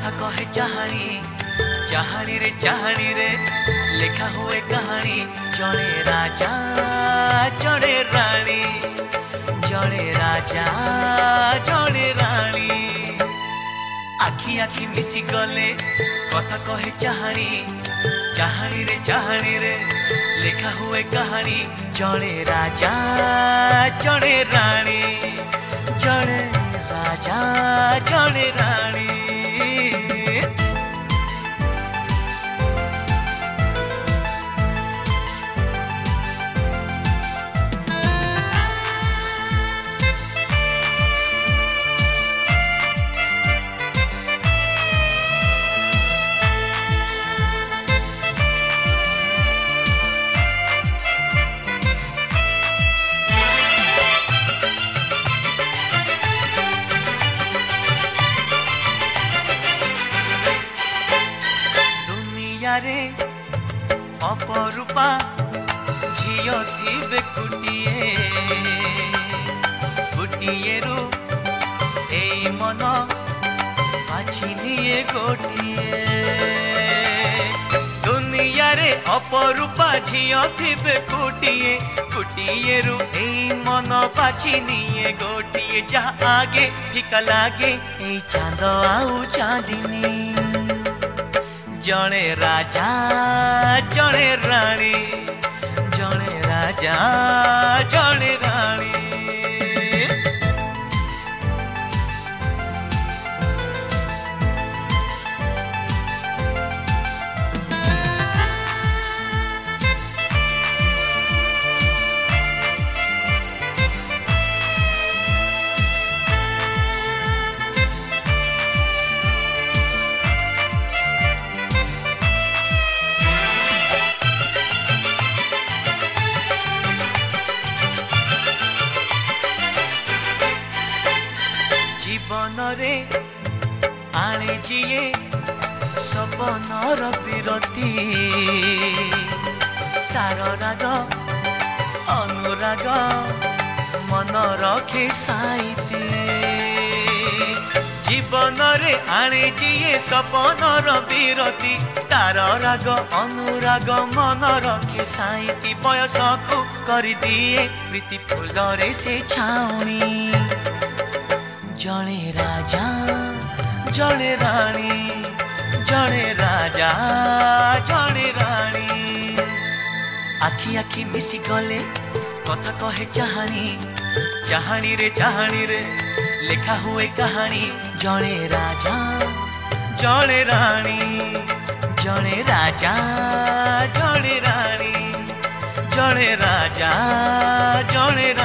कथा कहे चाहानी चाहानी रे लिखा हुए कहानी जड़े राजा जड़े रानी जड़े राजा जड़े रानी आखि आखि मिसी गले कथा कहे चाहानी रे लिखा हुए कहानी जड़े राजा जड़े रानी जड़े राजा जड़े रानी। रे अपरूपा झियो थी कुटिए कुटिए रु ए मन बाछिनिए गोटिए दुनिया रे अपरूपा झियो थी कुटिए कुटिए रु ए मन बाछिनिए गोटिए जहाँ आगे फिका लागे ए चांद आउ चांदिनी जड़े राजा जड़े रानी जड़े राजा जड़े रानी। जीवन रे आने जिए सपनर विरती तार राग अनुराग मन रखे साइती जीवन रे आने जिए सपनर विरती तार राग अनुराग मन रखे साइती बयस को कर दिए प्रीति फूल रे से छाउनी जड़े राजा जड़े रानी जड़े राजा जड़े रानी आखि आखि मिसी गले कथा कहे चाहानी रे लिखा हुए कहानी जड़े राजा जड़े रानी जड़े राजा जड़े रानी जड़े राजा जड़े